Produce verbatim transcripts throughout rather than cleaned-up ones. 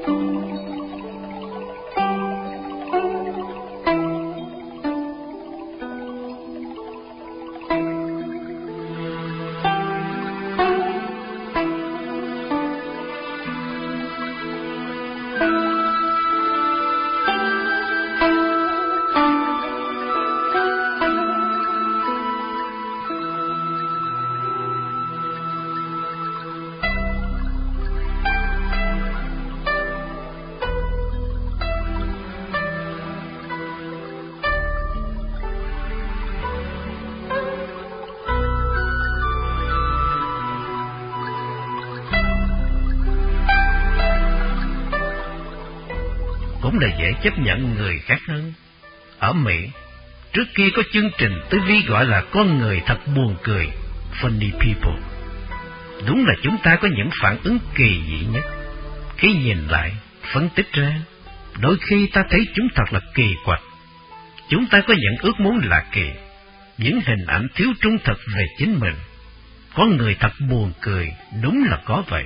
Cũng là dễ chấp nhận người khác hơn. Ở Mỹ, trước kia có chương trình tư vi gọi là con người thật buồn cười, funny people. Đúng là chúng ta có những phản ứng kỳ dị nhất. Khi nhìn lại, phân tích ra, đôi khi ta thấy chúng thật là kỳ quặc. Chúng ta có những ước muốn lạ kỳ, những hình ảnh thiếu trung thực về chính mình. Con người thật buồn cười, đúng là có vậy.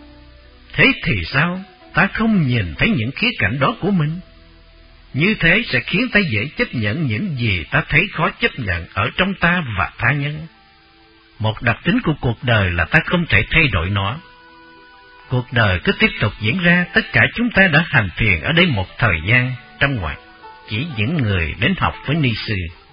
Thế thì sao? Ta không nhìn thấy những khía cạnh đó của mình. Như thế sẽ khiến ta dễ chấp nhận những gì ta thấy khó chấp nhận ở trong ta và tha nhân. Một đặc tính của cuộc đời là ta không thể thay đổi nó. Cuộc đời cứ tiếp tục diễn ra, tất cả chúng ta đã hành thiền ở đây một thời gian trong ngoài. Chỉ những người đến học với ni sư.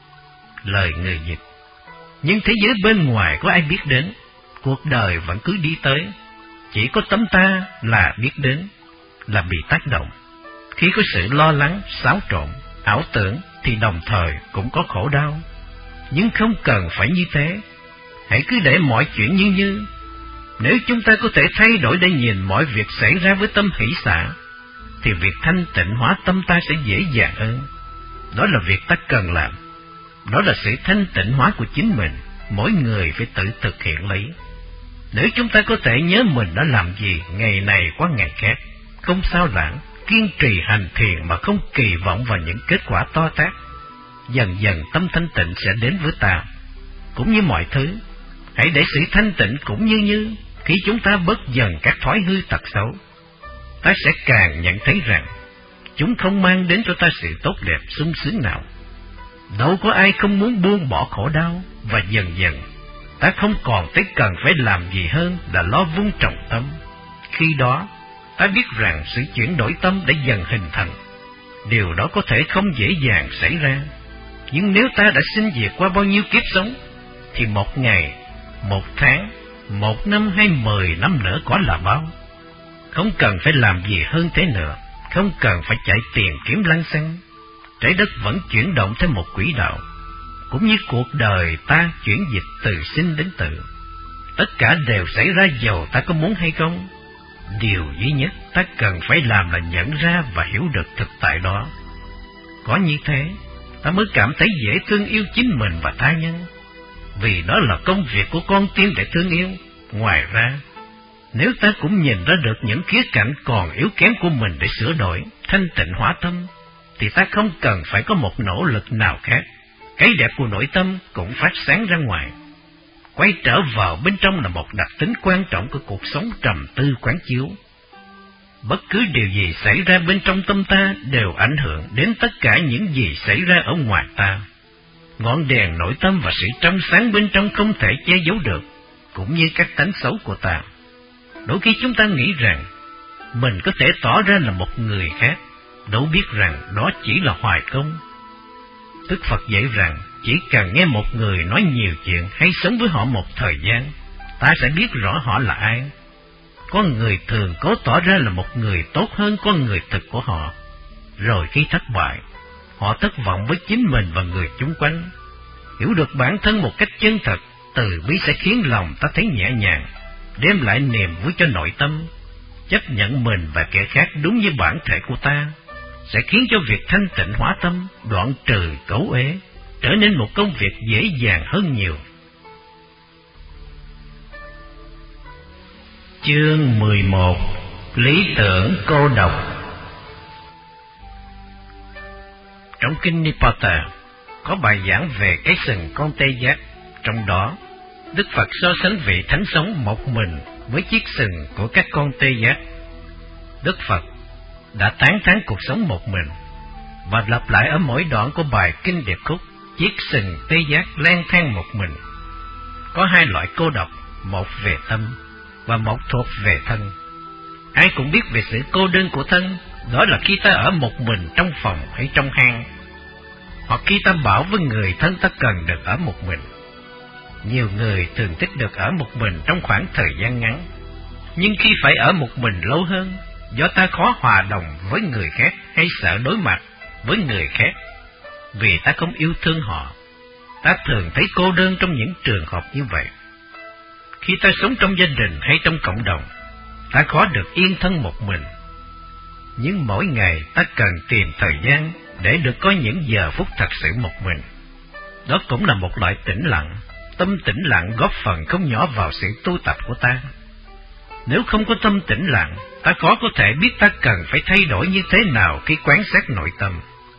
Lời người dịch. Nhưng thế giới bên ngoài có ai biết đến? Cuộc đời vẫn cứ đi tới. Chỉ có tấm ta là biết đến, là bị tác động. Khi có sự lo lắng, xáo trộn, ảo tưởng thì đồng thời cũng có khổ đau. Nhưng không cần phải như thế. Hãy cứ để mọi chuyện như như. Nếu chúng ta có thể thay đổi để nhìn mọi việc xảy ra với tâm hỷ xả, thì việc thanh tịnh hóa tâm ta sẽ dễ dàng hơn. Đó là việc ta cần làm. Đó là sự thanh tịnh hóa của chính mình, mỗi người phải tự thực hiện lấy. Nếu chúng ta có thể nhớ mình đã làm gì ngày này qua ngày khác, không sao lãng, kiên trì hành thiền mà không kỳ vọng vào những kết quả to tát, dần dần tâm thanh tịnh sẽ đến với ta. Cũng như mọi thứ, hãy để sự thanh tịnh cũng như như, khi chúng ta bớt dần các thói hư tật xấu, ta sẽ càng nhận thấy rằng chúng không mang đến cho ta sự tốt đẹp sung sướng nào. Đâu có ai không muốn buông bỏ khổ đau, và dần dần ta không còn thấy cần phải làm gì hơn là lo vun trồng tâm. Khi đó, ta biết rằng sự chuyển đổi tâm đã dần hình thành. Điều đó có thể không dễ dàng xảy ra, nhưng nếu ta đã sinh diệt qua bao nhiêu kiếp sống, thì một ngày, một tháng, một năm hay mười năm nữa có là bao. Không cần phải làm gì hơn thế nữa, không cần phải chạy tìm kiếm lăng xăng. Trái đất vẫn chuyển động theo một quỹ đạo, cũng như cuộc đời ta chuyển dịch từ sinh đến tử. Tất cả đều xảy ra dầu ta có muốn hay không. Điều duy nhất ta cần phải làm là nhận ra và hiểu được thực tại đó. Có như thế, ta mới cảm thấy dễ thương yêu chính mình và tha nhân, vì đó là công việc của con tim để thương yêu. Ngoài ra, nếu ta cũng nhìn ra được những khía cạnh còn yếu kém của mình để sửa đổi, thanh tịnh hóa tâm, thì ta không cần phải có một nỗ lực nào khác. Cái đẹp của nội tâm cũng phát sáng ra ngoài. Quay trở vào bên trong là một đặc tính quan trọng của cuộc sống trầm tư quán chiếu. Bất cứ điều gì xảy ra bên trong tâm ta đều ảnh hưởng đến tất cả những gì xảy ra ở ngoài ta. Ngọn đèn nội tâm và sự trong sáng bên trong không thể che giấu được, cũng như các tánh xấu của ta. Đôi khi chúng ta nghĩ rằng mình có thể tỏ ra là một người khác, đâu biết rằng đó chỉ là hoài công. Đức Phật dạy rằng chỉ cần nghe một người nói nhiều chuyện hay sống với họ một thời gian, ta sẽ biết rõ họ là ai. Con người thường cố tỏ ra là một người tốt hơn con người thực của họ. Rồi khi thất bại, họ thất vọng với chính mình và người chung quanh. Hiểu được bản thân một cách chân thật, từ bi sẽ khiến lòng ta thấy nhẹ nhàng, đem lại niềm vui cho nội tâm. Chấp nhận mình và kẻ khác đúng như bản thể của ta sẽ khiến cho việc thanh tịnh hóa tâm, đoạn trừ cấu uế, trở nên một công việc dễ dàng hơn nhiều. Chương mười một. Lý tưởng cô độc. Trong kinh Nipata có bài giảng về cái sừng con tê giác. Trong đó, Đức Phật so sánh vị thánh sống một mình với chiếc sừng của các con tê giác. Đức Phật đã tán thán cuộc sống một mình, và lặp lại ở mỗi đoạn của bài kinh điệp khúc Chiếc sừng tê giác lang thang một mình. Có hai loại cô độc, một về tâm và một thuộc về thân. Ai cũng biết về sự cô đơn của thân, đó là khi ta ở một mình trong phòng hay trong hang, hoặc khi ta bảo với người thân ta cần được ở một mình. Nhiều người thường thích được ở một mình trong khoảng thời gian ngắn, nhưng khi phải ở một mình lâu hơn, do ta khó hòa đồng với người khác hay sợ đối mặt với người khác, vì ta không yêu thương họ, ta thường thấy cô đơn trong những trường hợp như vậy. Khi ta sống trong gia đình hay trong cộng đồng, ta khó được yên thân một mình. Nhưng mỗi ngày ta cần tìm thời gian để được có những giờ phút thật sự một mình. Đó cũng là một loại tĩnh lặng, tâm tĩnh lặng góp phần không nhỏ vào sự tu tập của ta. Nếu không có tâm tĩnh lặng, ta khó có thể biết ta cần phải thay đổi như thế nào khi quan sát nội tâm.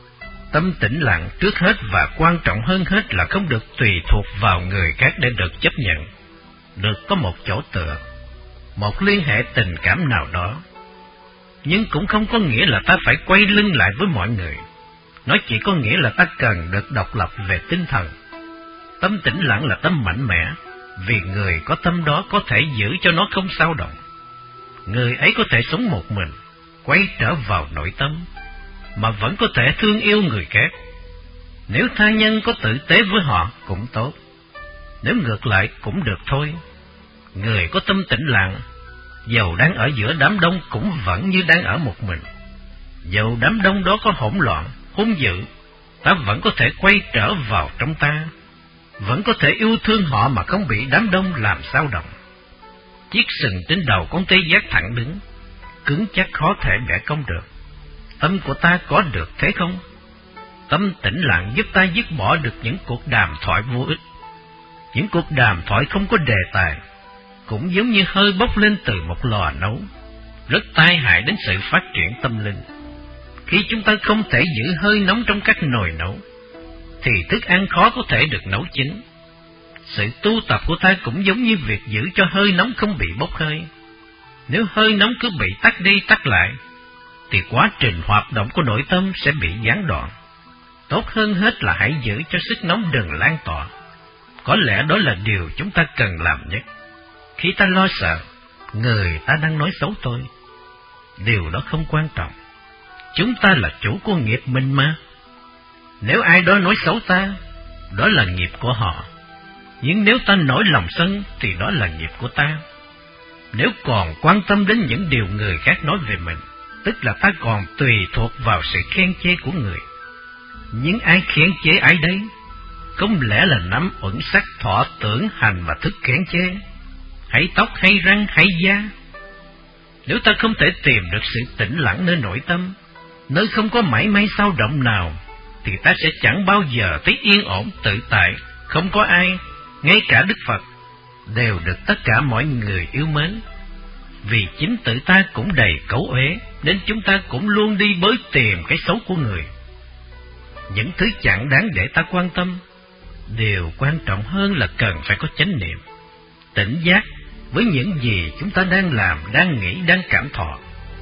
Tâm tĩnh lặng trước hết và quan trọng hơn hết là không được tùy thuộc vào người khác để được chấp nhận, được có một chỗ tựa, một liên hệ tình cảm nào đó. Nhưng cũng không có nghĩa là ta phải quay lưng lại với mọi người. Nó chỉ có nghĩa là ta cần được độc lập về tinh thần. Tâm tĩnh lặng là tâm mạnh mẽ, vì người có tâm đó có thể giữ cho nó không xao động. Người ấy có thể sống một mình, quay trở vào nội tâm, mà vẫn có thể thương yêu người khác. Nếu tha nhân có tử tế với họ cũng tốt, nếu ngược lại cũng được thôi. Người có tâm tĩnh lặng, dầu đang ở giữa đám đông cũng vẫn như đang ở một mình. Dầu đám đông đó có hỗn loạn, hung dữ, ta vẫn có thể quay trở vào trong ta, vẫn có thể yêu thương họ mà không bị đám đông làm xao động. Chiếc sừng trên đầu con tê giác thẳng đứng, cứng chắc khó thể bẻ cong được. Tâm của ta có được thế không? Tâm tĩnh lặng giúp ta dứt bỏ được những cuộc đàm thoại vô ích. Những cuộc đàm thoại không có đề tài, cũng giống như hơi bốc lên từ một lò nấu, rất tai hại đến sự phát triển tâm linh. Khi chúng ta không thể giữ hơi nóng trong các nồi nấu, thì thức ăn khó có thể được nấu chín. Sự tu tập của ta cũng giống như việc giữ cho hơi nóng không bị bốc hơi. Nếu hơi nóng cứ bị tắt đi tắt lại, thì quá trình hoạt động của nội tâm sẽ bị gián đoạn. Tốt hơn hết là hãy giữ cho sức nóng đừng lan tỏa. Có lẽ đó là điều chúng ta cần làm nhất. Khi ta lo sợ, người ta đang nói xấu tôi, điều đó không quan trọng. Chúng ta là chủ của nghiệp mình mà. Nếu ai đó nói xấu ta, đó là nghiệp của họ. Nhưng nếu ta nổi lòng sân, thì đó là nghiệp của ta. Nếu còn quan tâm đến những điều người khác nói về mình, tức là ta còn tùy thuộc vào sự khen chê của người. Nhưng ai khen chê ai đấy? Không lẽ là nắm uẩn sắc thọ tưởng hành và thức khen chê? Hay tóc hay răng hay da? Nếu ta không thể tìm được sự tĩnh lặng nơi nội tâm, nơi không có mảy may xao động nào, thì ta sẽ chẳng bao giờ thấy yên ổn tự tại. Không có ai, ngay cả Đức Phật, đều được tất cả mọi người yêu mến. Vì chính tự ta cũng đầy cấu uế, nên chúng ta cũng luôn đi bới tìm cái xấu của người. Những thứ chẳng đáng để ta quan tâm, điều quan trọng hơn là cần phải có chánh niệm, tỉnh giác với những gì chúng ta đang làm, đang nghĩ, đang cảm thọ.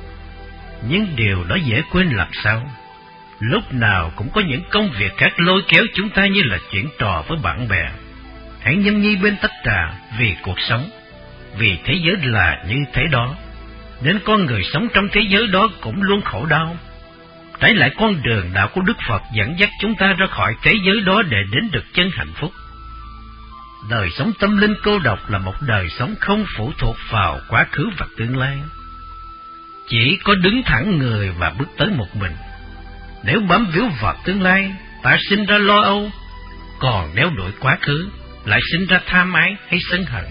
Nhưng điều đó dễ quên làm sao? Lúc nào cũng có những công việc khác lôi kéo chúng ta như là chuyện trò với bạn bè. Hãy nhâm nhi bên tách trà vì cuộc sống, vì thế giới là như thế đó, nên con người sống trong thế giới đó cũng luôn khổ đau. Trái lại con đường đạo của Đức Phật dẫn dắt chúng ta ra khỏi thế giới đó để đến được chân hạnh phúc. Đời sống tâm linh cô độc là một đời sống không phụ thuộc vào quá khứ và tương lai. Chỉ có đứng thẳng người và bước tới một mình. Nếu bám víu vào tương lai, ta sinh ra lo âu, còn nếu đuổi quá khứ, lại sinh ra tham ái hay sân hận.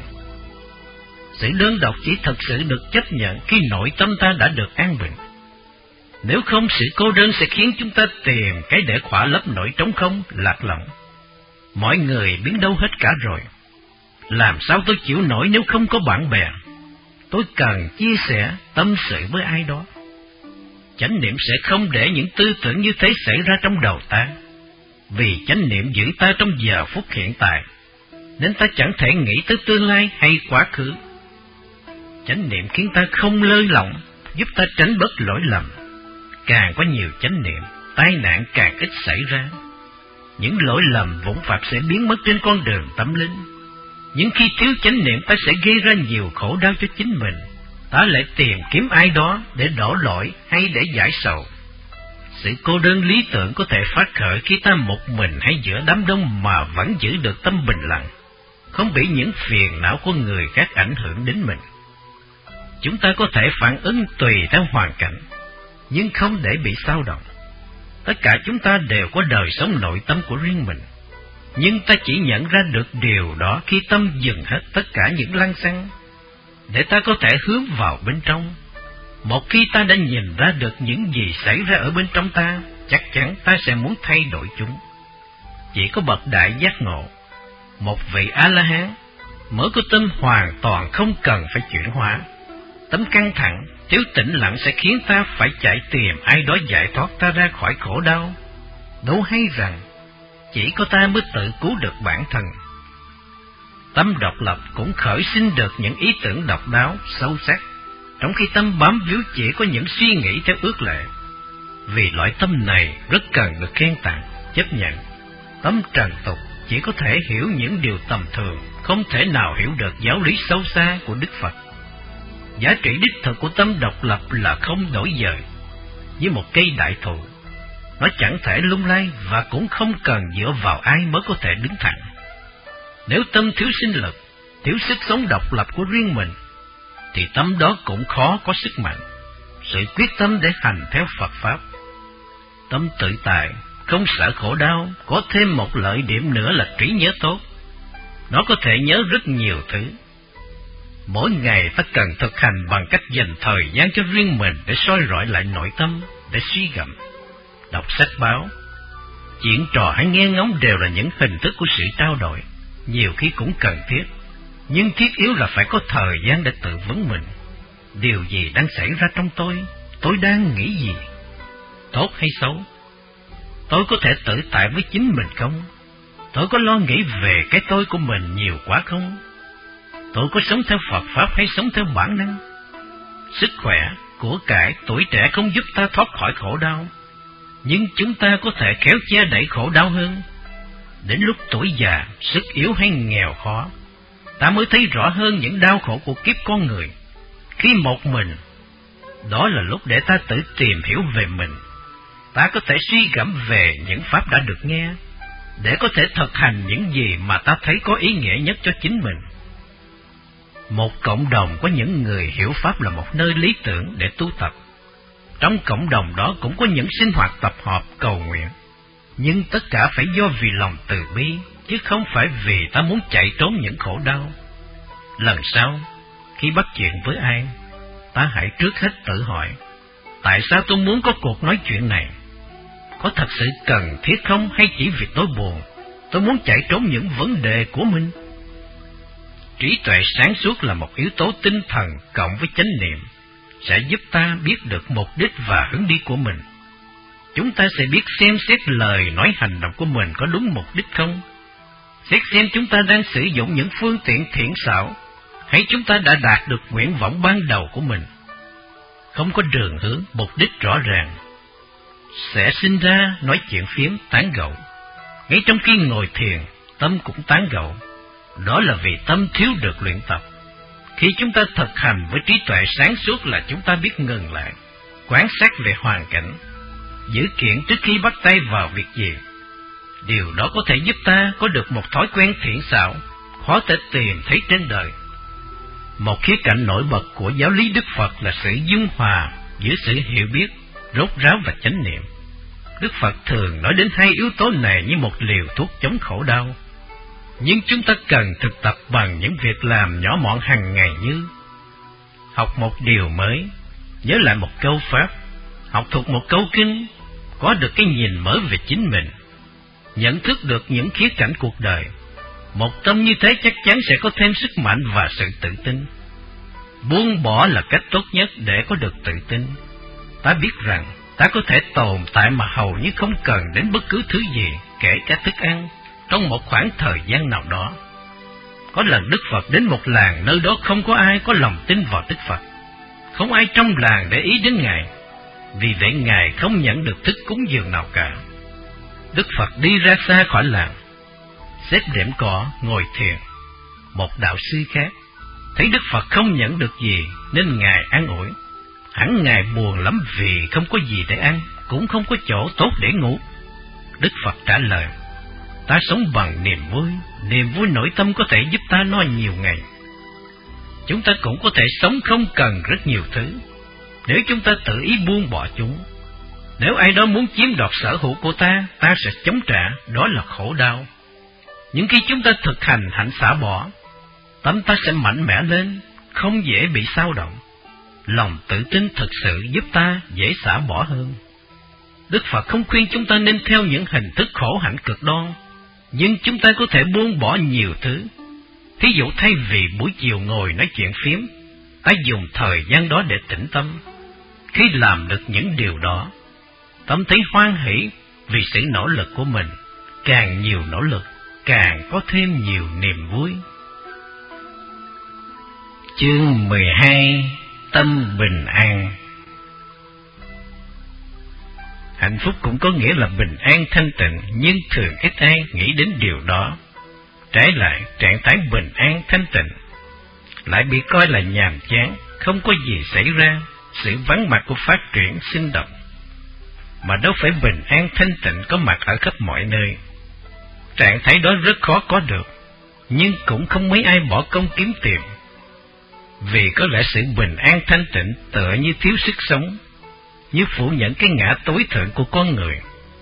Sự đơn độc chỉ thực sự được chấp nhận khi nội tâm ta đã được an bình. Nếu không, sự cô đơn sẽ khiến chúng ta tìm cái để khỏa lấp nỗi trống không, lạc lõng. Mọi người biến đâu hết cả rồi. Làm sao tôi chịu nổi nếu không có bạn bè? Tôi cần chia sẻ, tâm sự với ai đó. Chánh niệm sẽ không để những tư tưởng như thế xảy ra trong đầu ta. Vì chánh niệm giữ ta trong giờ phút hiện tại, nên ta chẳng thể nghĩ tới tương lai hay quá khứ. Chánh niệm khiến ta không lơi lỏng, giúp ta tránh bớt lỗi lầm. Càng có nhiều chánh niệm, tai nạn càng ít xảy ra. Những lỗi lầm vụn vặt sẽ biến mất trên con đường tâm linh. Nhưng khi thiếu chánh niệm, ta sẽ gây ra nhiều khổ đau cho chính mình. Ta lại tìm kiếm ai đó để đổ lỗi hay để giải sầu. Sự cô đơn lý tưởng có thể phát khởi khi ta một mình hay giữa đám đông mà vẫn giữ được tâm bình lặng, không bị những phiền não của người khác ảnh hưởng đến mình. Chúng ta có thể phản ứng tùy theo hoàn cảnh, nhưng không để bị xao động. Tất cả chúng ta đều có đời sống nội tâm của riêng mình, nhưng ta chỉ nhận ra được điều đó khi tâm dừng hết tất cả những lăng xăng, để ta có thể hướng vào bên trong. Một khi ta đã nhìn ra được những gì xảy ra ở bên trong ta, chắc chắn ta sẽ muốn thay đổi chúng. Chỉ có bậc đại giác ngộ, một vị A-la-hán, mới có tâm hoàn toàn không cần phải chuyển hóa. Tâm căng thẳng, thiếu tĩnh lặng sẽ khiến ta phải chạy tìm ai đó giải thoát ta ra khỏi khổ đau. Đâu hay rằng, chỉ có ta mới tự cứu được bản thân. Tâm độc lập cũng khởi sinh được những ý tưởng độc đáo, sâu sắc, trong khi tâm bám víu chỉ có những suy nghĩ theo ước lệ. Vì loại tâm này rất cần được khen tặng, chấp nhận. Tâm trần tục chỉ có thể hiểu những điều tầm thường, không thể nào hiểu được giáo lý sâu xa của Đức Phật. Giá trị đích thực của tâm độc lập là không đổi dời, như một cây đại thụ. Nó chẳng thể lung lay và cũng không cần dựa vào ai mới có thể đứng thẳng. Nếu tâm thiếu sinh lực, thiếu sức sống độc lập của riêng mình, thì tâm đó cũng khó có sức mạnh, sự quyết tâm để hành theo Phật Pháp. Tâm tự tại, không sợ khổ đau, có thêm một lợi điểm nữa là trí nhớ tốt. Nó có thể nhớ rất nhiều thứ. Mỗi ngày ta cần thực hành bằng cách dành thời gian cho riêng mình để soi rọi lại nội tâm, để suy gẫm, đọc sách báo. Chuyện trò hay nghe ngóng đều là những hình thức của sự trao đổi, nhiều khi cũng cần thiết, nhưng thiết yếu là phải có thời gian để tự vấn mình. Điều gì đang xảy ra trong tôi? Tôi đang nghĩ gì? Tốt hay xấu? Tôi có thể tự tại với chính mình không? Tôi có lo nghĩ về cái tôi của mình nhiều quá không? Tôi có sống theo Phật Pháp hay sống theo bản năng? Sức khỏe, của cải, tuổi trẻ không giúp ta thoát khỏi khổ đau, nhưng chúng ta có thể khéo che đẩy khổ đau hơn. Đến lúc tuổi già, sức yếu hay nghèo khó, ta mới thấy rõ hơn những đau khổ của kiếp con người. Khi một mình, đó là lúc để ta tự tìm hiểu về mình. Ta có thể suy gẫm về những pháp đã được nghe, để có thể thực hành những gì mà ta thấy có ý nghĩa nhất cho chính mình. Một cộng đồng có những người hiểu pháp là một nơi lý tưởng để tu tập. Trong cộng đồng đó cũng có những sinh hoạt tập hợp cầu nguyện, nhưng tất cả phải do vì lòng từ bi, chứ không phải vì ta muốn chạy trốn những khổ đau. Lần sau, khi bắt chuyện với ai, ta hãy trước hết tự hỏi, tại sao tôi muốn có cuộc nói chuyện này? Có thật sự cần thiết không, hay chỉ vì tôi buồn, tôi muốn chạy trốn những vấn đề của mình? Trí tuệ sáng suốt là một yếu tố tinh thần cộng với chánh niệm, sẽ giúp ta biết được mục đích và hướng đi của mình. Chúng ta sẽ biết xem xét lời nói hành động của mình có đúng mục đích không, xét xem chúng ta đang sử dụng những phương tiện thiện xảo, hay chúng ta đã đạt được nguyện vọng ban đầu của mình. Không có đường hướng, mục đích rõ ràng, sẽ sinh ra nói chuyện phiếm, tán gẫu. Ngay trong khi ngồi thiền, tâm cũng tán gẫu. Đó là vì tâm thiếu được luyện tập. Khi chúng ta thực hành với trí tuệ sáng suốt là chúng ta biết ngừng lại, quan sát về hoàn cảnh, giữ kiện trước khi bắt tay vào việc gì. Điều đó có thể giúp ta có được một thói quen thiện xảo, khó thể tìm thấy trên đời. Một khía cạnh nổi bật của giáo lý Đức Phật là sự dung hòa giữa sự hiểu biết, rốt ráo và chánh niệm. Đức Phật thường nói đến hai yếu tố này như một liều thuốc chống khổ đau. Nhưng chúng ta cần thực tập bằng những việc làm nhỏ mọn hàng ngày như học một điều mới, nhớ lại một câu pháp, học thuộc một câu kinh, có được cái nhìn mới về chính mình, nhận thức được những khía cạnh cuộc đời. Một tâm như thế chắc chắn sẽ có thêm sức mạnh và sự tự tin. Buông bỏ là cách tốt nhất để có được tự tin. Ta biết rằng ta có thể tồn tại mà hầu như không cần đến bất cứ thứ gì, kể cả thức ăn, trong một khoảng thời gian nào đó. Có lần Đức Phật đến một làng, nơi đó không có ai có lòng tin vào Đức Phật. Không ai trong làng để ý đến Ngài. vì vậy Ngài không nhận được thức cúng dường nào cả. Đức Phật đi ra xa khỏi làng, xếp đệm cỏ ngồi thiền. Một đạo sư khác thấy Đức Phật không nhận được gì nên Ngài an ủi. Hẳn Ngài buồn lắm vì không có gì để ăn, cũng không có chỗ tốt để ngủ. Đức Phật trả lời, ta sống bằng niềm vui, niềm vui nội tâm có thể giúp ta no nhiều ngày. Chúng ta cũng có thể sống không cần rất nhiều thứ, nếu chúng ta tự ý buông bỏ chúng. Nếu ai đó muốn chiếm đoạt sở hữu của ta, ta sẽ chống trả, đó là khổ đau. Nhưng khi chúng ta thực hành hạnh xả bỏ, tâm ta sẽ mạnh mẽ lên, không dễ bị xao động. Lòng tự tin thực sự giúp ta dễ xả bỏ hơn. Đức Phật không khuyên chúng ta nên theo những hình thức khổ hạnh cực đoan, nhưng chúng ta có thể buông bỏ nhiều thứ. Thí dụ thay vì buổi chiều ngồi nói chuyện phiếm, ta dùng thời gian đó để tĩnh tâm. Khi làm được những điều đó, tâm thấy hoan hỷ vì sự nỗ lực của mình. Càng nhiều nỗ lực, càng có thêm nhiều niềm vui. Chương mười hai. Tâm bình an. Hạnh phúc cũng có nghĩa là bình an thanh tịnh, nhưng thường ít ai nghĩ đến điều đó. Trái lại, trạng thái bình an thanh tịnh lại bị coi là nhàm chán, không có gì xảy ra, sự vắng mặt của phát triển sinh động. Mà đâu phải bình an thanh tịnh có mặt ở khắp mọi nơi. Trạng thái đó rất khó có được, nhưng cũng không mấy ai bỏ công kiếm tìm. Vì có lẽ sự bình an thanh tịnh tựa như thiếu sức sống, như phủ nhận cái ngã tối thượng của con người.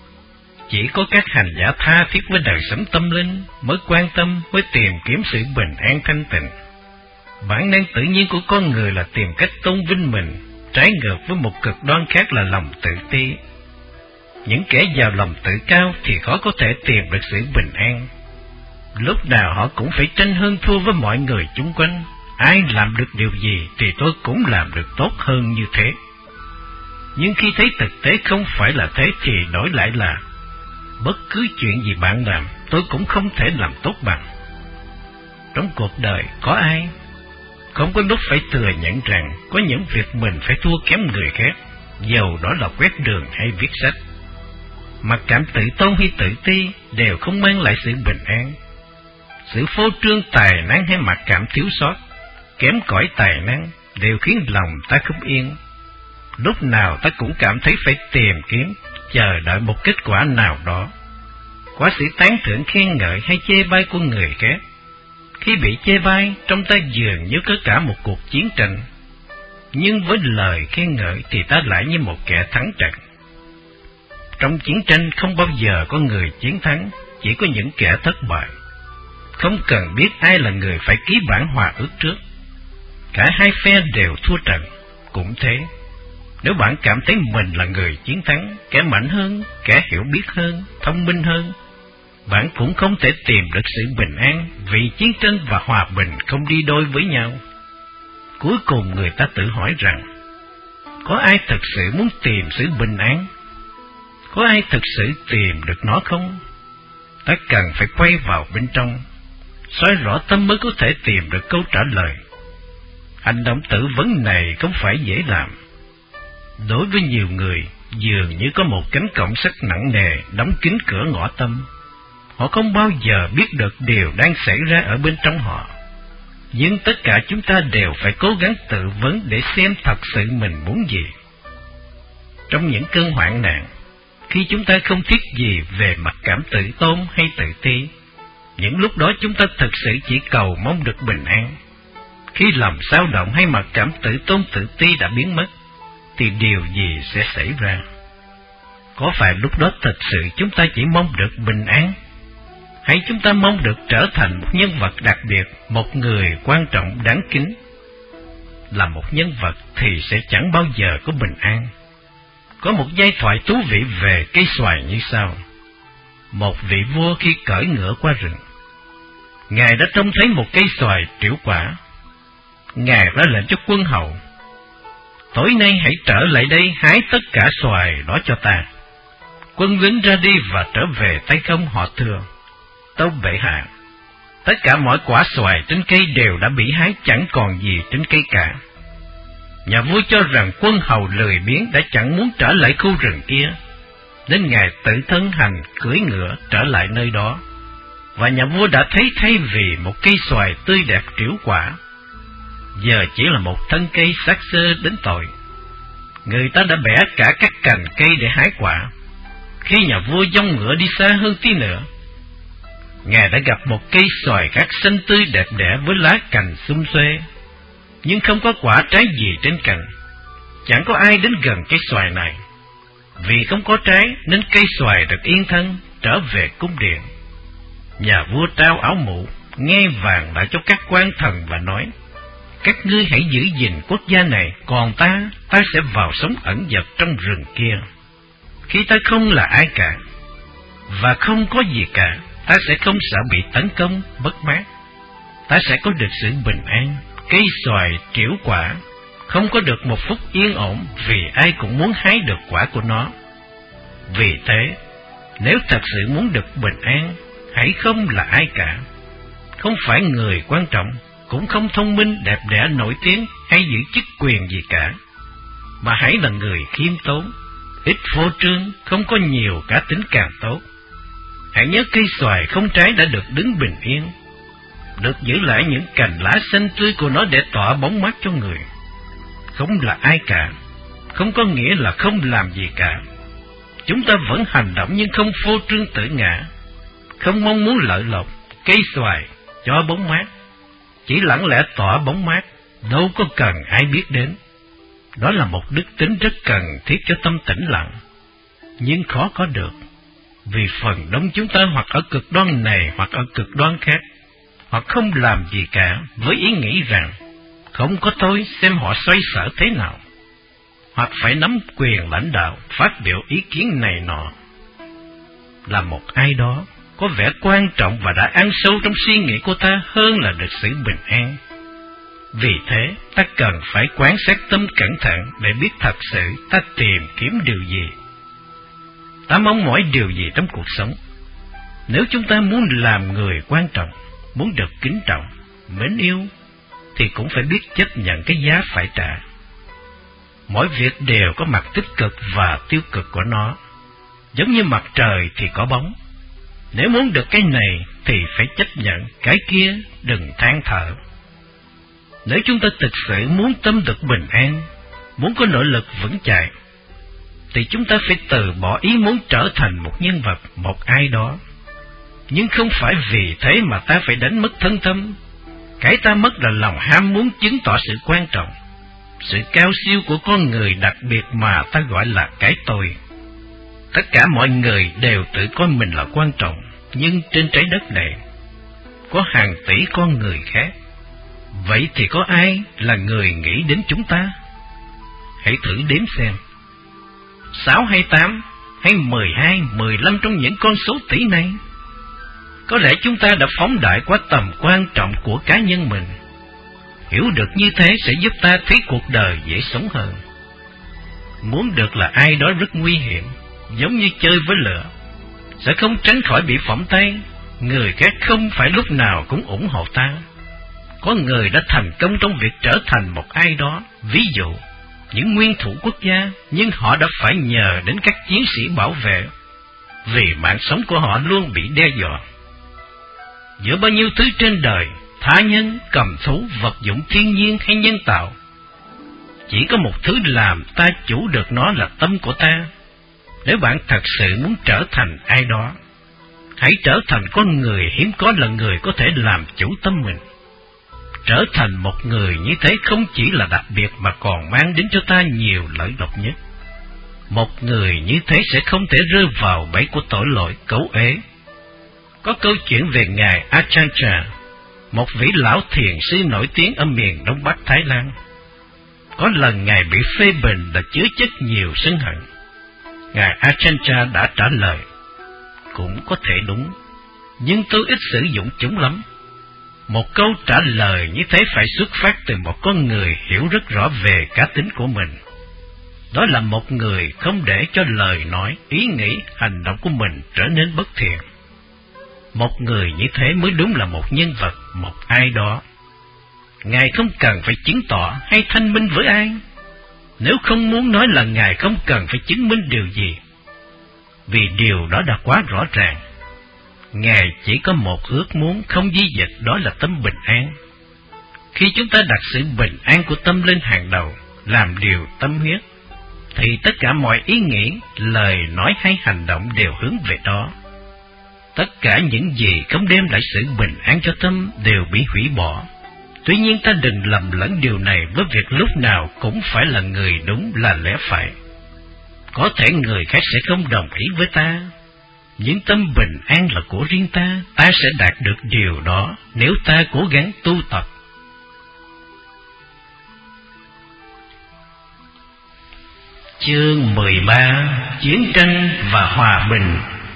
Chỉ có các hành giả tha thiết với đời sống tâm linh mới quan tâm, mới tìm kiếm sự bình an thanh tịnh. Bản năng tự nhiên của con người là tìm cách tôn vinh mình, trái ngược với một cực đoan khác là lòng tự ti. Những kẻ giàu lòng tự cao thì khó có thể tìm được sự bình an. Lúc nào họ cũng phải tranh hơn thua với mọi người chung quanh. Ai làm được điều gì thì tôi cũng làm được tốt hơn như thế. Nhưng khi thấy thực tế không phải là thế thì đổi lại là bất cứ chuyện gì bạn làm, tôi cũng không thể làm tốt bằng. Trong cuộc đời có ai không có lúc phải thừa nhận rằng có những việc mình phải thua kém người khác, dầu đó là quét đường hay viết sách. Mặc cảm tự tôn hay tự ti đều không mang lại sự bình an. Sự phô trương tài năng hay mặc cảm thiếu sót, kém cỏi tài năng đều khiến lòng ta không yên. Lúc nào ta cũng cảm thấy phải tìm kiếm, chờ đợi một kết quả nào đó. Qua sự tán thưởng khen ngợi hay chê bai của người khác, khi bị chê bai, trong ta dường như có cả một cuộc chiến tranh. Nhưng với lời khen ngợi thì ta lại như một kẻ thắng trận. Trong chiến tranh không bao giờ có người chiến thắng, chỉ có những kẻ thất bại. Không cần biết ai là người phải ký bản hòa ước trước. Cả hai phe đều thua trận. Cũng thế, nếu bạn cảm thấy mình là người chiến thắng, kẻ mạnh hơn, kẻ hiểu biết hơn, thông minh hơn, bạn cũng không thể tìm được sự bình an, vì chiến tranh và hòa bình không đi đôi với nhau. Cuối cùng người ta tự hỏi rằng, có ai thực sự muốn tìm sự bình an? Có ai thực sự tìm được nó không? Ta cần phải quay vào bên trong, soi rõ tâm mới có thể tìm được câu trả lời. Hành động tự vấn này không phải dễ làm. Đối với nhiều người, dường như có một cánh cổng sắt nặng nề đóng kín cửa ngõ tâm. Họ không bao giờ biết được điều đang xảy ra ở bên trong họ. Nhưng tất cả chúng ta đều phải cố gắng tự vấn để xem thật sự mình muốn gì. Trong những cơn hoạn nạn, khi chúng ta không thiết gì về mặc cảm tự tôn hay tự ti, những lúc đó chúng ta thực sự chỉ cầu mong được bình an. Khi lòng xao động hay mặc cảm tự tôn tự ti đã biến mất, thì điều gì sẽ xảy ra? Có phải lúc đó thật sự chúng ta chỉ mong được bình an? Hay chúng ta mong được trở thành một nhân vật đặc biệt, một người quan trọng đáng kính? Là một nhân vật thì sẽ chẳng bao giờ có bình an. Có một giai thoại thú vị về cây xoài như sau. Một vị vua khi cưỡi ngựa qua rừng, ngài đã trông thấy một cây xoài trĩu quả. Ngài ra lệnh cho quân hầu, tối nay hãy trở lại đây hái tất cả xoài đó cho ta. Quân lính ra đi và trở về tay không họ thưa, tâu bệ hạ, tất cả mọi quả xoài trên cây đều đã bị hái, chẳng còn gì trên cây cả. Nhà vua cho rằng quân hầu lười biếng đã chẳng muốn trở lại khu rừng kia, nên Ngài tự thân hành cưỡi ngựa trở lại nơi đó. Và nhà vua đã thấy thay vì một cây xoài tươi đẹp trĩu quả, giờ chỉ là một thân cây xác xơ đến tội. Người ta đã bẻ cả các cành cây để hái quả. Khi nhà vua dông ngựa đi xa hơn tí nữa, Ngài đã gặp một cây xoài khác xanh tươi đẹp đẽ với lá cành xum xuê, nhưng không có quả trái gì trên cành. Chẳng có ai đến gần cây xoài này. Vì không có trái nên cây xoài được yên thân trở về cung điện. Nhà vua trao áo mũ, ngai vàng lại cho các quan thần và nói: các ngươi hãy giữ gìn quốc gia này, còn ta, ta sẽ vào sống ẩn dật trong rừng kia. Khi ta không là ai cả, và không có gì cả, ta sẽ không sợ bị tấn công, mất mát. Ta sẽ có được sự bình an, cây xoài trĩu quả, không có được một phút yên ổn vì ai cũng muốn hái được quả của nó. Vì thế, nếu thật sự muốn được bình an, hãy không là ai cả, không phải người quan trọng, cũng không thông minh, đẹp đẽ, nổi tiếng hay giữ chức quyền gì cả, mà hãy là người khiêm tốn, ít phô trương, không có nhiều cá tính càng tốt. Hãy nhớ cây xoài không trái đã được đứng bình yên, được giữ lại những cành lá xanh tươi của nó để tỏa bóng mát cho người. Không là ai cả, không có nghĩa là không làm gì cả. Chúng ta vẫn hành động nhưng không phô trương tự ngã, không mong muốn lợi lộc, cây xoài, cho bóng mát, chỉ lặng lẽ tỏa bóng mát, đâu có cần ai biết đến. Đó là một đức tính rất cần thiết cho tâm tĩnh lặng, nhưng khó có được, vì phần đông chúng ta hoặc ở cực đoan này hoặc ở cực đoan khác, hoặc không làm gì cả với ý nghĩ rằng không có tôi xem họ xoay sở thế nào, hoặc phải nắm quyền lãnh đạo, phát biểu ý kiến này nọ. Là một ai đó có vẻ quan trọng và đã ăn sâu trong suy nghĩ của ta hơn là được sự bình an. Vì thế, ta cần phải quan sát tâm cẩn thận để biết thật sự ta tìm kiếm điều gì, ta mong mỏi điều gì trong cuộc sống. Nếu chúng ta muốn làm người quan trọng, muốn được kính trọng, mến yêu, thì cũng phải biết chấp nhận cái giá phải trả. Mỗi việc đều có mặt tích cực và tiêu cực của nó, giống như mặt trời thì có bóng. Nếu muốn được cái này thì phải chấp nhận cái kia, đừng than thở. Nếu chúng ta thực sự muốn tâm được bình an, muốn có nội lực vững chãi, thì chúng ta phải từ bỏ ý muốn trở thành một nhân vật, một ai đó. Nhưng không phải vì thế mà ta phải đánh mất thân tâm. Cái ta mất là lòng ham muốn chứng tỏ sự quan trọng, sự cao siêu của con người đặc biệt mà ta gọi là cái tôi. Tất cả mọi người đều tự coi mình là quan trọng, nhưng trên trái đất này có hàng tỷ con người khác. Vậy thì có ai là người nghĩ đến chúng ta? Hãy thử đếm xem. Sáu hay tám, hay mười hai, mười lăm trong những con số tỷ này? Có lẽ chúng ta đã phóng đại quá tầm quan trọng của cá nhân mình. Hiểu được như thế sẽ giúp ta thấy cuộc đời dễ sống hơn. Muốn được là ai đó rất nguy hiểm, giống như chơi với lửa, sẽ không tránh khỏi bị phỏng tay. Người khác không phải lúc nào cũng ủng hộ ta. Có người đã thành công trong việc trở thành một ai đó, ví dụ những nguyên thủ quốc gia, nhưng họ đã phải nhờ đến các chiến sĩ bảo vệ, vì mạng sống của họ luôn bị đe dọa. Giữa bao nhiêu thứ trên đời, tha nhân, cầm thú, vật dụng thiên nhiên hay nhân tạo, chỉ có một thứ làm ta chủ được nó là tâm của ta. Nếu bạn thật sự muốn trở thành ai đó, hãy trở thành con người hiếm có là người có thể làm chủ tâm mình. Trở thành một người như thế không chỉ là đặc biệt mà còn mang đến cho ta nhiều lợi lộc nhất. Một người như thế sẽ không thể rơi vào bẫy của tội lỗi cấu ế. Có câu chuyện về ngài Ajahn Chah, một vị lão thiền sư nổi tiếng ở miền Đông Bắc Thái Lan. Có lần ngài bị phê bình là chứa chất nhiều sân hận. Ngài Ajahn Chah đã trả lời: cũng có thể đúng, nhưng tôi ít sử dụng chúng lắm. Một câu trả lời như thế phải xuất phát từ một con người hiểu rất rõ về cá tính của mình. Đó là một người không để cho lời nói, ý nghĩ, hành động của mình trở nên bất thiện. Một người như thế mới đúng là một nhân vật, một ai đó. Ngài không cần phải chứng tỏ hay thanh minh với ai, nếu không muốn nói là Ngài không cần phải chứng minh điều gì, vì điều đó đã quá rõ ràng. Ngài chỉ có một ước muốn không di dịch, đó là tâm bình an. Khi chúng ta đặt sự bình an của tâm lên hàng đầu, làm điều tâm huyết, thì tất cả mọi ý nghĩ, lời nói hay hành động đều hướng về đó. Tất cả những gì không đem lại sự bình an cho tâm đều bị hủy bỏ. Tuy nhiên ta đừng lầm lẫn điều này với việc lúc nào cũng phải là người đúng, là lẽ phải. Có thể người khác sẽ không đồng ý với ta, nhưng tâm bình an là của riêng ta, ta sẽ đạt được điều đó nếu ta cố gắng tu tập. Chương mười ba. Chiến tranh và hòa bình.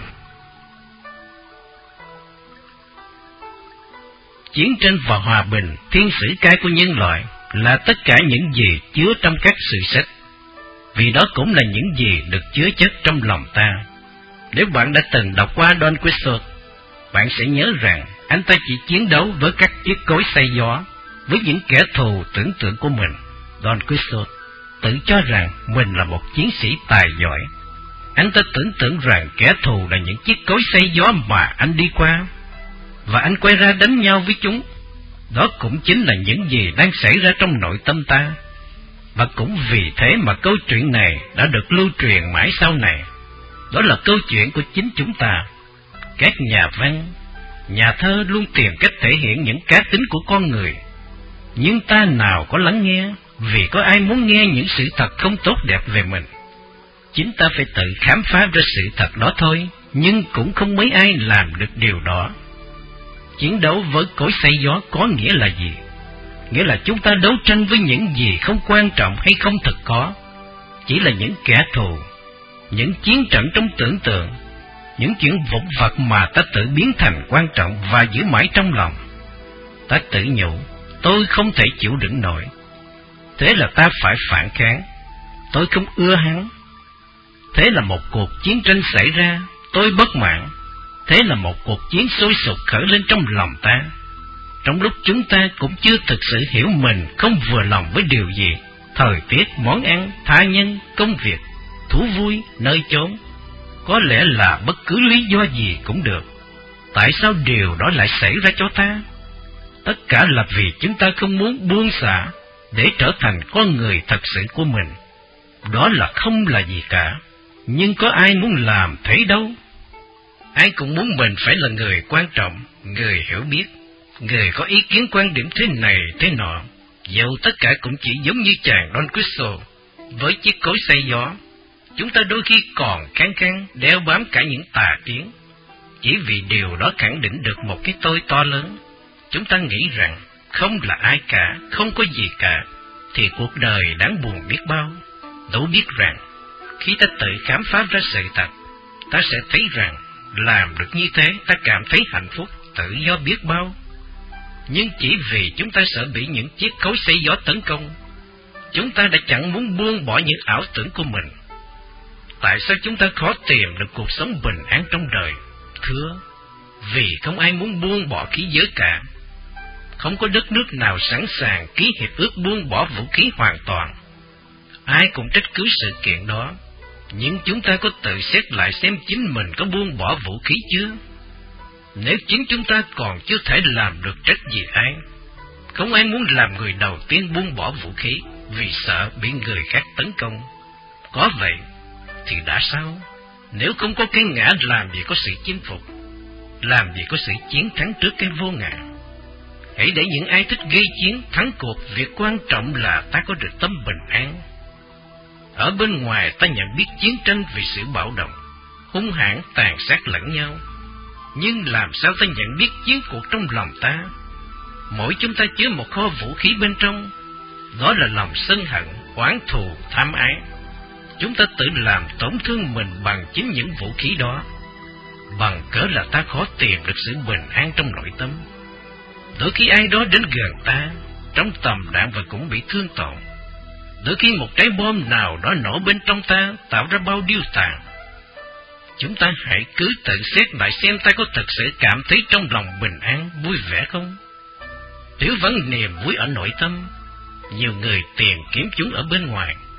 Chiến tranh và hòa bình, thiên sử cai của nhân loại, là tất cả những gì chứa trong các sử sách, vì đó cũng là những gì được chứa chất trong lòng ta. Nếu bạn đã từng đọc qua Don Quixote, bạn sẽ nhớ rằng anh ta chỉ chiến đấu với các chiếc cối xay gió, với những kẻ thù tưởng tượng của mình. Don Quixote tự cho rằng mình là một chiến sĩ tài giỏi. Anh ta tưởng tượng rằng kẻ thù là những chiếc cối xay gió mà anh đi qua, và anh quay ra đánh nhau với chúng. Đó cũng chính là những gì đang xảy ra trong nội tâm ta. Và cũng vì thế mà câu chuyện này đã được lưu truyền mãi sau này. Đó là câu chuyện của chính chúng ta. Các nhà văn, nhà thơ luôn tìm cách thể hiện những cá tính của con người. Nhưng ta nào có lắng nghe, vì có ai muốn nghe những sự thật không tốt đẹp về mình. Chính ta phải tự khám phá ra sự thật đó thôi, nhưng cũng không mấy ai làm được điều đó. Chiến đấu với cối xay gió có nghĩa là gì? Nghĩa là chúng ta đấu tranh với những gì không quan trọng hay không thực có, chỉ là những kẻ thù, những chiến trận trong tưởng tượng, những chuyện vụn vặt mà ta tự biến thành quan trọng và giữ mãi trong lòng. Ta tự nhủ, tôi không thể chịu đựng nổi, thế là ta phải phản kháng, tôi không ưa hắn. Thế là một cuộc chiến tranh xảy ra, tôi bất mãn, thế là một cuộc chiến sôi sục khởi lên trong lòng ta. Trong lúc chúng ta cũng chưa thực sự hiểu mình không vừa lòng với điều gì, thời tiết, món ăn, tha nhân, công việc, thú vui, nơi chốn, có lẽ là bất cứ lý do gì cũng được. Tại sao điều đó lại xảy ra cho ta? Tất cả là vì chúng ta không muốn buông xả để trở thành con người thật sự của mình. Đó là không là gì cả, nhưng có ai muốn làm thế đâu. Ai cũng muốn mình phải là người quan trọng, người hiểu biết, người có ý kiến quan điểm thế này thế nọ, dẫu tất cả cũng chỉ giống như chàng Don Quixote với chiếc cối xay gió. Chúng ta đôi khi còn khăng khăng đeo bám cả những tà kiến, chỉ vì điều đó khẳng định được một cái tôi to lớn. Chúng ta nghĩ rằng không là ai cả, không có gì cả, thì cuộc đời đáng buồn biết bao. Dẫu biết rằng khi ta tự khám phá ra sự thật, ta sẽ thấy rằng làm được như thế ta cảm thấy hạnh phúc, tự do biết bao. Nhưng chỉ vì chúng ta sợ bị những chiếc cối xay gió tấn công, chúng ta đã chẳng muốn buông bỏ những ảo tưởng của mình. Tại sao chúng ta khó tìm được cuộc sống bình an trong đời? Thưa, vì không ai muốn buông bỏ khí giới cả. Không có đất nước nào sẵn sàng ký hiệp ước buông bỏ vũ khí hoàn toàn. Ai cũng trách cứ sự kiện đó, nhưng chúng ta có tự xét lại xem chính mình có buông bỏ vũ khí chưa? Nếu chính chúng ta còn chưa thể làm được trách gì ai, không ai muốn làm người đầu tiên buông bỏ vũ khí vì sợ bị người khác tấn công. Có vậy thì đã sao? Nếu không có cái ngã, làm gì có sự chinh phục, làm gì có sự chiến thắng trước cái vô ngã. Hãy để những ai thích gây chiến thắng cuộc, việc quan trọng là ta có được tâm bình an. Ở bên ngoài ta nhận biết chiến tranh vì sự bạo động, hung hãn, tàn sát lẫn nhau. Nhưng làm sao ta nhận biết chiến cuộc trong lòng ta? Mỗi chúng ta chứa một kho vũ khí bên trong, đó là lòng sân hận, oán thù, tham ái. Chúng ta tự làm tổn thương mình bằng chính những vũ khí đó. Bằng cớ là ta khó tìm được sự bình an trong nội tâm. Đôi khi ai đó đến gần ta, trong tầm đạn và cũng bị thương tổn. Đôi khi một trái bom nào đó nổ bên trong ta, tạo ra bao điêu tàn. Chúng ta hãy cứ tự xét lại xem ta có thực sự cảm thấy trong lòng bình an, vui vẻ không? Nếu vẫn niềm vui ở nội tâm, nhiều người tìm kiếm chúng ở bên ngoài.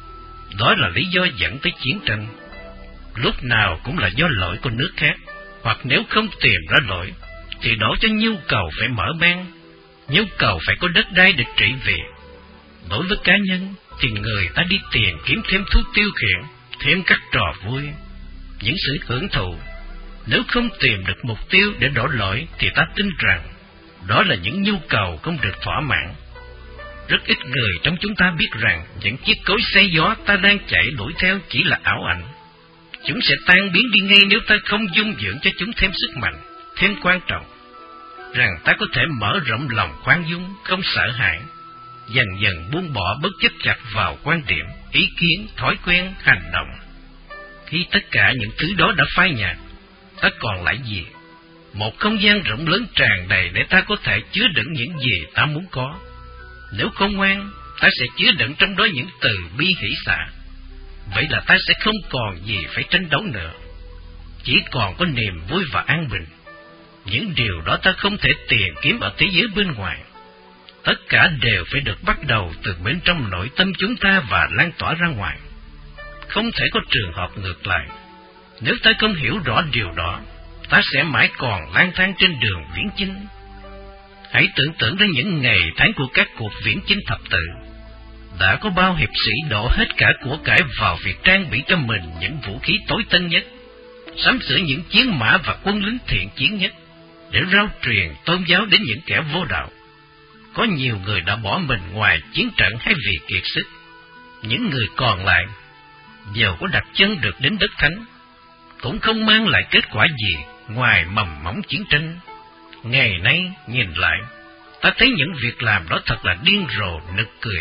Đó là lý do dẫn tới chiến tranh. Lúc nào cũng là do lỗi của nước khác, hoặc nếu không tìm ra lỗi, thì đổ cho nhu cầu phải mở mang, nhu cầu phải có đất đai để trị vì. Đối với cá nhân, thì người ta đi tìm kiếm thêm thú tiêu khiển, thêm các trò vui, những sự hưởng thụ. Nếu không tìm được mục tiêu để đổ lỗi, thì ta tin rằng đó là những nhu cầu không được thỏa mãn. Rất ít người trong chúng ta biết rằng những chiếc cối xay gió ta đang chạy đuổi theo chỉ là ảo ảnh. Chúng sẽ tan biến đi ngay nếu ta không dung dưỡng cho chúng thêm sức mạnh, thêm quan trọng. Rằng ta có thể mở rộng lòng khoan dung, không sợ hãi, dần dần buông bỏ bất chấp chặt vào quan điểm, ý kiến, thói quen, hành động. Khi tất cả những thứ đó đã phai nhạt, ta còn lại gì? Một không gian rộng lớn tràn đầy để ta có thể chứa đựng những gì ta muốn có. Nếu không ngoan, ta sẽ chứa đựng trong đó những từ bi hỷ xả. Vậy là ta sẽ không còn gì phải tranh đấu nữa, chỉ còn có niềm vui và an bình. Những điều đó ta không thể tìm kiếm ở thế giới bên ngoài. Tất cả đều phải được bắt đầu từ bên trong nội tâm chúng ta và lan tỏa ra ngoài. Không thể có trường hợp ngược lại. Nếu ta không hiểu rõ điều đó, ta sẽ mãi còn lang thang trên đường viễn chinh. Hãy tưởng tượng đến những ngày tháng của các cuộc viễn chinh thập tự. Đã có bao hiệp sĩ đổ hết cả của cải vào việc trang bị cho mình những vũ khí tối tân nhất, sắm sửa những chiến mã và quân lính thiện chiến nhất, để rao truyền tôn giáo đến những kẻ vô đạo. Có nhiều người đã bỏ mình ngoài chiến trận hay vì kiệt sức. Những người còn lại, dầu có đặt chân được đến đất thánh, cũng không mang lại kết quả gì ngoài mầm móng chiến tranh. Ngày nay nhìn lại, ta thấy những việc làm đó thật là điên rồ nực cười.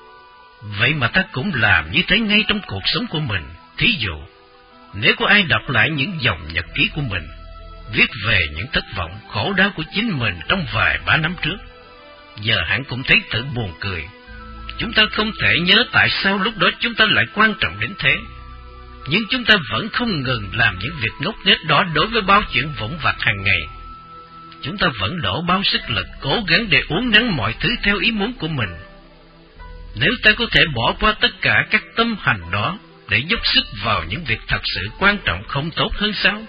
Vậy mà ta cũng làm như thế ngay trong cuộc sống của mình. Thí dụ, nếu có ai đọc lại những dòng nhật ký của mình, viết về những thất vọng, khổ đau của chính mình trong vài ba năm trước, giờ hẳn cũng thấy tự buồn cười. Chúng ta không thể nhớ tại sao lúc đó chúng ta lại quan trọng đến thế. Nhưng chúng ta vẫn không ngừng làm những việc ngốc nghếch đó đối với bao chuyện vụn vặt hàng ngày. Chúng ta vẫn đổ bao sức lực cố gắng để uốn nắn mọi thứ theo ý muốn của mình. Nếu ta có thể bỏ qua tất cả các tâm hành đó để dốc sức vào những việc thật sự quan trọng, không tốt hơn sao?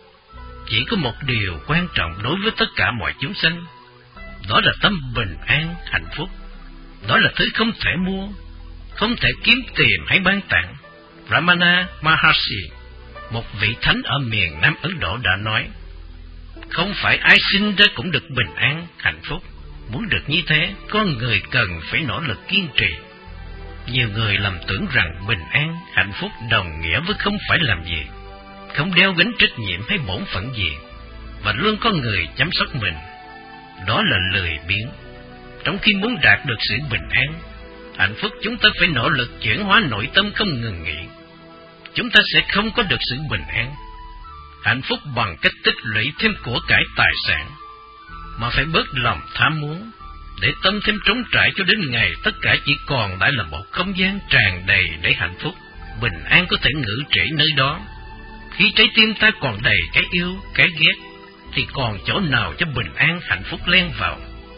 Chỉ có một điều quan trọng đối với tất cả mọi chúng sanh, đó là tâm bình an, hạnh phúc. Đó là thứ không thể mua, không thể kiếm tìm hay ban tặng. Ramana Maharshi, một vị thánh ở miền Nam Ấn Độ đã nói, không phải ai sinh ra cũng được bình an, hạnh phúc. Muốn được như thế, con người cần phải nỗ lực kiên trì. Nhiều người lầm tưởng rằng bình an, hạnh phúc đồng nghĩa với không phải làm gì, không đeo gánh trách nhiệm hay bổn phận gì, và luôn có người chăm sóc mình. Đó là lười biếng. Trong khi muốn đạt được sự bình an, hạnh phúc, chúng ta phải nỗ lực chuyển hóa nội tâm không ngừng nghỉ. Chúng ta sẽ không có được sự bình an, hạnh phúc bằng cách tích lũy thêm của cải tài sản, mà phải bớt lòng tham muốn, để tâm thêm trống trải cho đến ngày tất cả chỉ còn lại là một không gian tràn đầy để hạnh phúc, bình an có thể ngự trị nơi đó. Khi trái tim ta còn đầy cái yêu, cái ghét, thì còn chỗ nào cho bình an, hạnh phúc len vào.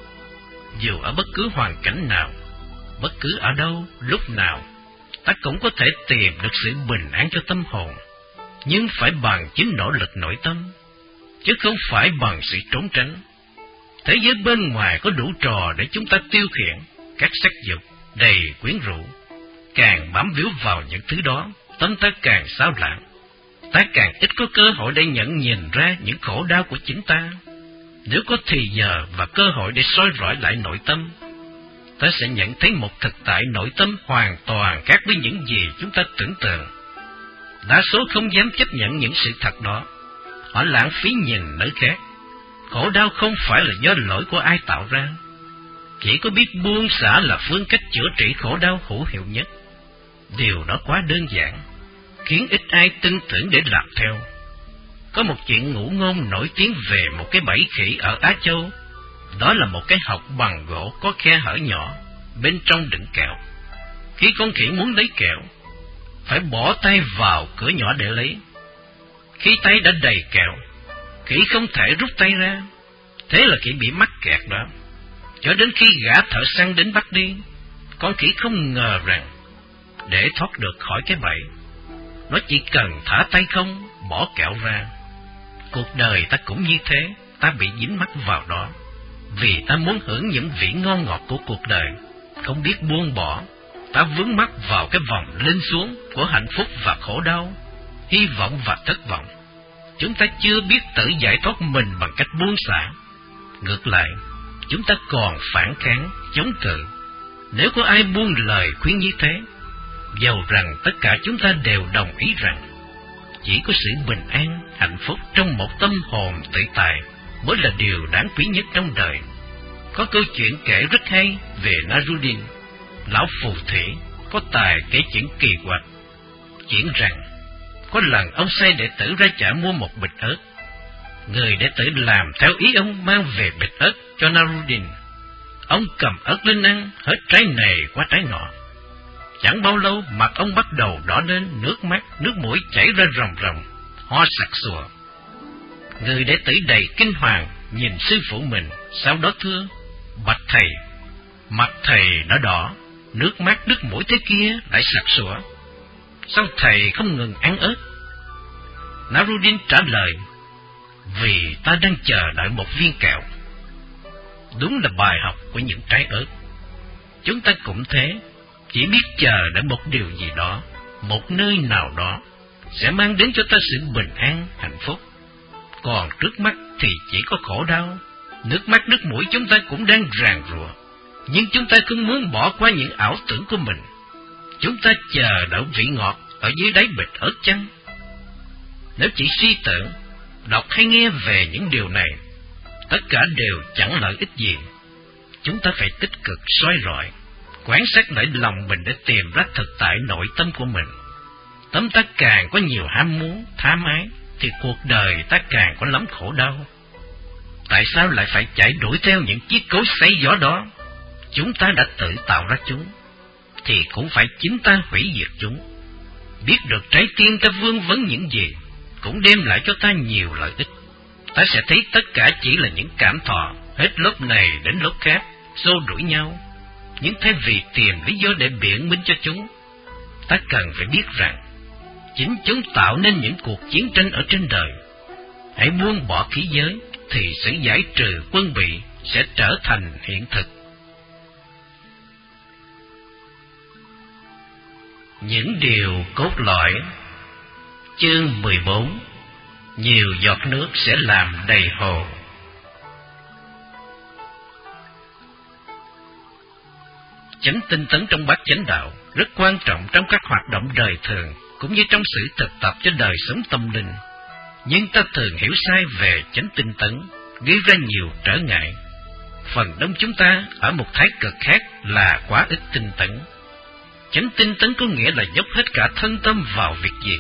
Dù ở bất cứ hoàn cảnh nào, bất cứ ở đâu, lúc nào, ta cũng có thể tìm được sự bình an cho tâm hồn, nhưng phải bằng chính nỗ lực nội tâm, chứ không phải bằng sự trốn tránh. Thế giới bên ngoài có đủ trò để chúng ta tiêu khiển, các sắc dục đầy quyến rũ. Càng bám víu vào những thứ đó, tâm ta càng xao lãng. Ta càng ít có cơ hội để nhận nhìn ra những khổ đau của chính ta. Nếu có thì giờ và cơ hội để soi rọi lại nội tâm, ta sẽ nhận thấy một thực tại nội tâm hoàn toàn khác với những gì chúng ta tưởng tượng. Đa số không dám chấp nhận những sự thật đó. Họ lãng phí nhìn nơi khác. Khổ đau không phải là do lỗi của ai tạo ra. Chỉ có biết buông xả là phương cách chữa trị khổ đau hữu hiệu nhất. Điều đó quá đơn giản, khiến ít ai tin tưởng để làm theo. Có một chuyện ngụ ngôn nổi tiếng về một cái bẫy khỉ ở Á Châu. Đó là một cái hộc bằng gỗ có khe hở nhỏ, bên trong đựng kẹo. Khi con khỉ muốn lấy kẹo, phải bỏ tay vào cửa nhỏ để lấy. Khi tay đã đầy kẹo, khỉ không thể rút tay ra. Thế là khỉ bị mắc kẹt đó. Cho đến khi gã thợ săn đến bắt đi, con khỉ không ngờ rằng để thoát được khỏi cái bẫy. Nó chỉ cần thả tay không, bỏ kẹo ra. Cuộc đời ta cũng như thế, ta bị dính mắc vào đó. Vì ta muốn hưởng những vị ngon ngọt của cuộc đời, không biết buông bỏ, ta vướng mắc vào cái vòng lên xuống của hạnh phúc và khổ đau, hy vọng và thất vọng. Chúng ta chưa biết tự giải thoát mình bằng cách buông xả. Ngược lại, chúng ta còn phản kháng, chống cự. Nếu có ai buông lời khuyên như thế, dầu rằng tất cả chúng ta đều đồng ý rằng chỉ có sự bình an, hạnh phúc trong một tâm hồn tự tại mới là điều đáng quý nhất trong đời. Có câu chuyện kể rất hay về Nasruddin, lão phù thủy có tài kể chuyện kỳ quặc. Chuyện rằng có lần ông sai đệ tử ra chợ mua một bịch ớt. Người đệ tử làm theo ý ông, mang về bịch ớt cho Nasruddin. Ông cầm ớt lên ăn, hết trái này qua trái nọ. Chẳng bao lâu mặt ông bắt đầu đỏ lên, nước mắt, nước mũi chảy ra ròng ròng, ho sặc sụa. Người đệ tử đầy kinh hoàng nhìn sư phụ mình, sau đó thưa: "Bạch thầy, mặt thầy đã đỏ, nước mắt nước mũi thế kia lại sặc sụa, sao thầy không ngừng ăn ớt?" Nasruddin trả lời: "Vì ta đang chờ đợi một viên kẹo." Đúng là bài học của những trái ớt. Chúng ta cũng thế, chỉ biết chờ đợi một điều gì đó, một nơi nào đó sẽ mang đến cho ta sự bình an, hạnh phúc. Còn trước mắt thì chỉ có khổ đau. Nước mắt nước mũi chúng ta cũng đang ràn rụa, nhưng chúng ta không muốn bỏ qua những ảo tưởng của mình. Chúng ta chờ đợi vị ngọt ở dưới đáy bịch ớt chăng? Nếu chỉ suy tưởng, đọc hay nghe về những điều này, tất cả đều chẳng lợi ích gì. Chúng ta phải tích cực soi rọi, quan sát lại lòng mình để tìm ra thực tại nội tâm của mình. Tâm ta càng có nhiều ham muốn, tham ái, thì cuộc đời ta càng có lắm khổ đau. Tại sao lại phải chạy đuổi theo những chiếc cối xay gió đó? Chúng ta đã tự tạo ra chúng, thì cũng phải chính ta hủy diệt chúng. Biết được trái tim ta vương vấn những gì, cũng đem lại cho ta nhiều lợi ích. Ta sẽ thấy tất cả chỉ là những cảm thọ, hết lúc này đến lúc khác, xô đuổi nhau. Nhưng thay vì tìm lý do để biện minh cho chúng, ta cần phải biết rằng chính chúng tạo nên những cuộc chiến tranh ở trên đời. Hãy buông bỏ khí giới, thì sự giải trừ quân bị sẽ trở thành hiện thực. Những điều cốt lõi. Chương mười bốn. Nhiều giọt nước sẽ làm đầy hồ. Chánh tinh tấn trong bát chánh đạo rất quan trọng trong các hoạt động đời thường, cũng như trong sự thực tập cho đời sống tâm linh. Nhưng ta thường hiểu sai về chánh tinh tấn, gây ra nhiều trở ngại. Phần đông chúng ta ở một thái cực khác là quá ít tinh tấn. Chánh tinh tấn có nghĩa là dốc hết cả thân tâm vào việc gì.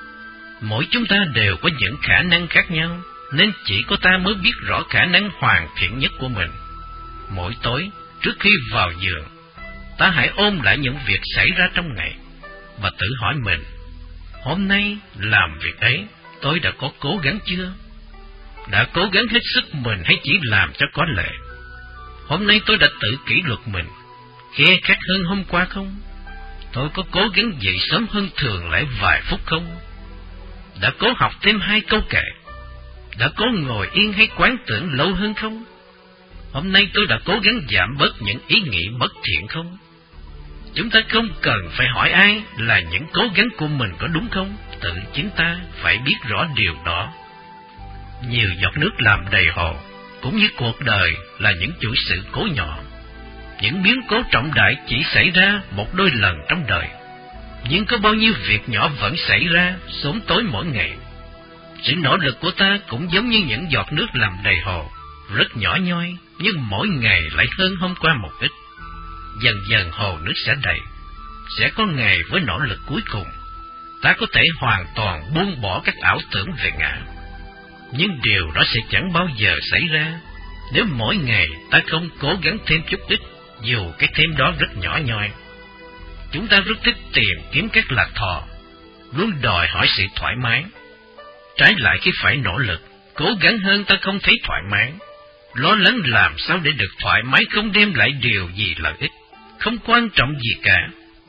Mỗi chúng ta đều có những khả năng khác nhau, nên chỉ có ta mới biết rõ khả năng hoàn thiện nhất của mình. Mỗi tối, trước khi vào giường, ta hãy ôm lại những việc xảy ra trong ngày, và tự hỏi mình, hôm nay làm việc ấy, tôi đã có cố gắng chưa? Đã cố gắng hết sức mình hay chỉ làm cho có lệ? Hôm nay tôi đã tự kỷ luật mình, khe khắt hơn hôm qua không? Tôi có cố gắng dậy sớm hơn thường lẽ vài phút không? Đã cố học thêm hai câu kệ? Đã cố ngồi yên hay quán tưởng lâu hơn không? Hôm nay tôi đã cố gắng giảm bớt những ý nghĩ bất thiện không? Chúng ta không cần phải hỏi ai là những cố gắng của mình có đúng không, tự chính ta phải biết rõ điều đó. Nhiều giọt nước làm đầy hồ, cũng như cuộc đời là những chuỗi sự cố nhỏ. Những biến cố trọng đại chỉ xảy ra một đôi lần trong đời, nhưng có bao nhiêu việc nhỏ vẫn xảy ra sớm tối mỗi ngày. Sự nỗ lực của ta cũng giống như những giọt nước làm đầy hồ, rất nhỏ nhoi, nhưng mỗi ngày lại hơn hôm qua một ít. Dần dần hồ nước sẽ đầy. Sẽ có ngày với nỗ lực cuối cùng, ta có thể hoàn toàn buông bỏ các ảo tưởng về ngã. Nhưng điều đó sẽ chẳng bao giờ xảy ra nếu mỗi ngày ta không cố gắng thêm chút ít, dù cái thêm đó rất nhỏ nhoi. Chúng ta rất thích tìm kiếm các lạc thọ, luôn đòi hỏi sự thoải mái. Trái lại, khi phải nỗ lực, cố gắng hơn, ta không thấy thoải mái. Lo lắng làm sao để được thoải mái không đem lại điều gì lợi ích, không quan trọng gì cả.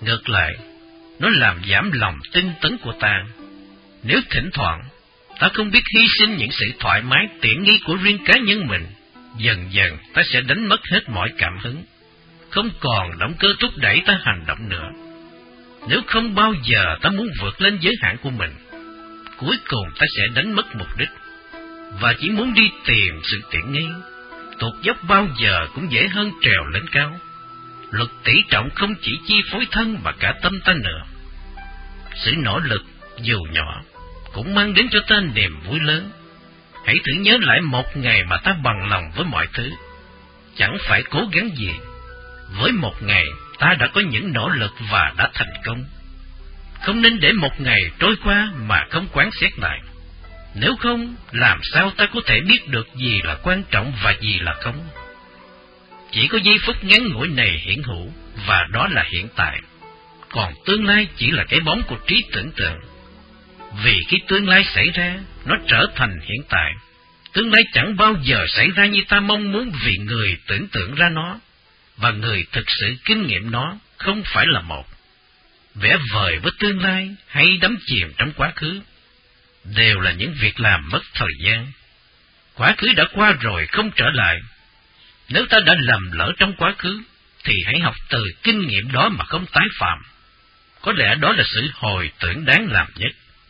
Ngược lại, nó làm giảm lòng tinh tấn của ta. Nếu thỉnh thoảng ta không biết hy sinh những sự thoải mái tiện nghi của riêng cá nhân mình, dần dần ta sẽ đánh mất hết mọi cảm hứng, không còn động cơ thúc đẩy ta hành động nữa. Nếu không bao giờ ta muốn vượt lên giới hạn của mình, cuối cùng ta sẽ đánh mất mục đích, và chỉ muốn đi tìm sự tiện nghi. Tụt dốc bao giờ cũng dễ hơn trèo lên cao. Luật tỷ trọng không chỉ chi phối thân mà cả tâm ta nữa. Sự nỗ lực, dù nhỏ, cũng mang đến cho ta niềm vui lớn. Hãy thử nhớ lại một ngày mà ta bằng lòng với mọi thứ, chẳng phải cố gắng gì. Với một ngày, ta đã có những nỗ lực và đã thành công. Không nên để một ngày trôi qua mà không quán xét lại. Nếu không, làm sao ta có thể biết được gì là quan trọng và gì là không? Chỉ có giây phút ngắn ngủi này hiển hữu, và đó là hiện tại. Còn tương lai chỉ là cái bóng của trí tưởng tượng. Vì khi tương lai xảy ra, nó trở thành hiện tại. Tương lai chẳng bao giờ xảy ra như ta mong muốn, vì người tưởng tượng ra nó và người thực sự kinh nghiệm nó không phải là một. Vẽ vời với tương lai hay đắm chìm trong quá khứ đều là những việc làm mất thời gian. Quá khứ đã qua rồi không trở lại. Nếu ta đã lầm lỡ trong quá khứ, thì hãy học từ kinh nghiệm đó mà không tái phạm. Có lẽ đó là sự hồi tưởng đáng làm nhất.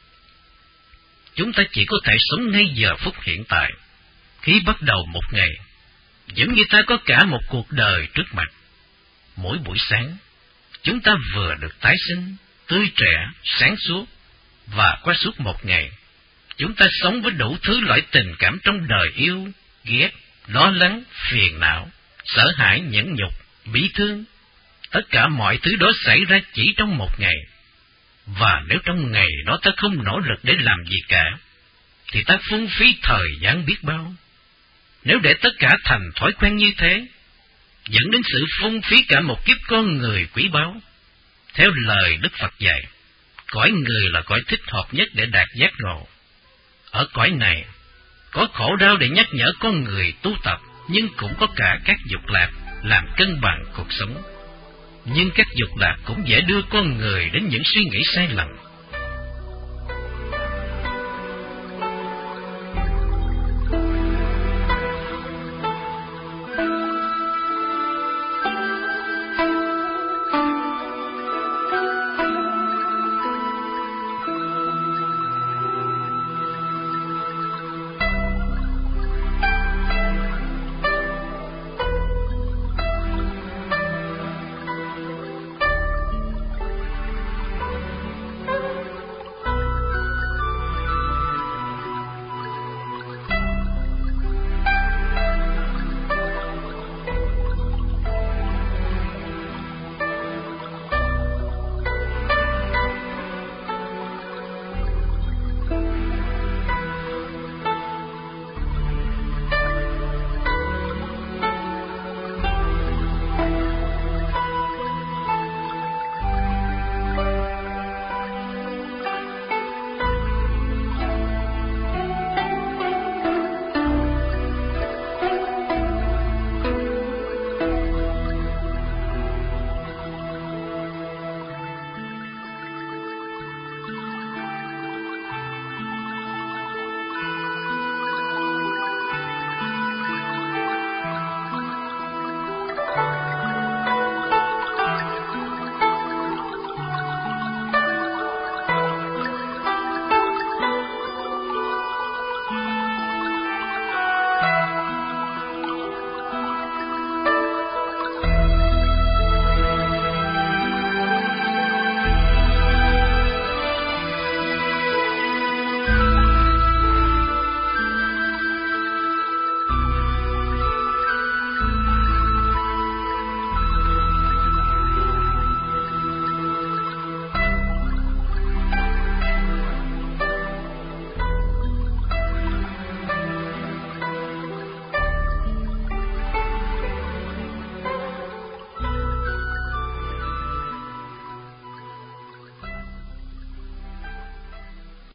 Chúng ta chỉ có thể sống ngay giờ phút hiện tại, khi bắt đầu một ngày, giống như ta có cả một cuộc đời trước mặt. Mỗi buổi sáng, chúng ta vừa được tái sinh, tươi trẻ, sáng suốt, và qua suốt một ngày, chúng ta sống với đủ thứ loại tình cảm trong đời: yêu, ghét, lo lắng, phiền não, sợ hãi, nhẫn nhục, bi thương. Tất cả mọi thứ đó xảy ra chỉ trong một ngày. Và nếu trong ngày đó ta không nỗ lực để làm gì cả, thì ta phung phí thời gian biết bao. Nếu để tất cả thành thói quen như thế, dẫn đến sự phung phí cả một kiếp con người quý báu. Theo lời Đức Phật dạy, cõi người là cõi thích hợp nhất để đạt giác ngộ. Ở cõi này, có khổ đau để nhắc nhở con người tu tập, nhưng cũng có cả các dục lạc làm cân bằng cuộc sống. Nhưng các dục lạc cũng dễ đưa con người đến những suy nghĩ sai lầm.